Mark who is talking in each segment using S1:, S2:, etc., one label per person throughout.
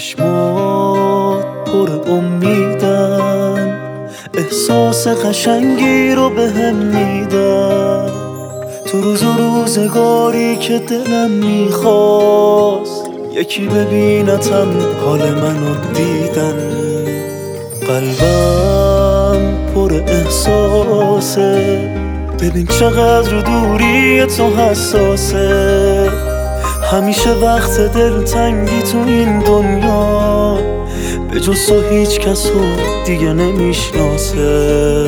S1: چشمات پر امیدن، احساس قشنگی رو به هم میدن. تو روز و روزگاری که دلم میخواست یکی ببینتم حال منو دیدن. قلبم پر احساسه، ببین چقدر دوری تو حساسه. همیشه وقت دلتنگی تو این دنیا به جز تو هیچ کس رو دیگه نمیشناسه.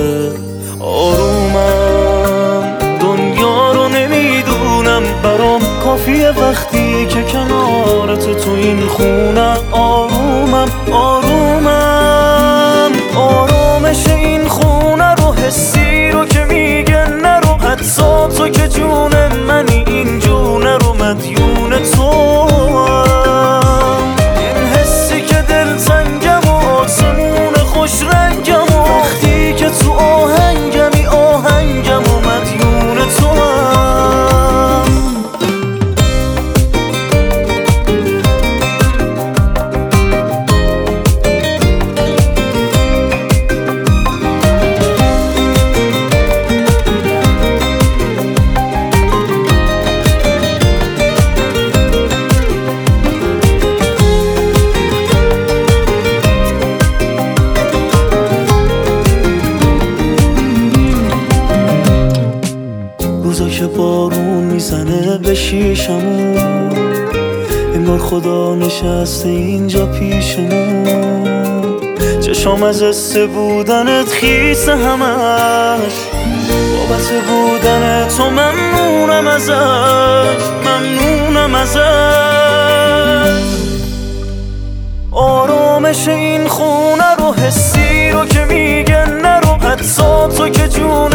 S1: آرومم دنیا رو نمیدونم، برام کافیه وقتی که کنار تو این خونم. آرومم آرومم آرامش این خونه رو، حسی رو که میگه نرو، حتی تو که جون منی این جونه رو مدیون تو. این حسی که دلتنگم و آسمون خوش رنگم و وقتی که تو آهنگمی آهنگم و مدیون تو هم. روزا که بارون میزنه به شیشمون، انگار خدا نشسته اینجا پیشمون. چشام از حس بودنت خیسه همش، بابت بودن تو ممنونم ازش، ممنونم ازش. آرامش این خونه رو، حسی رو که میگه نرو، حتی تو که جون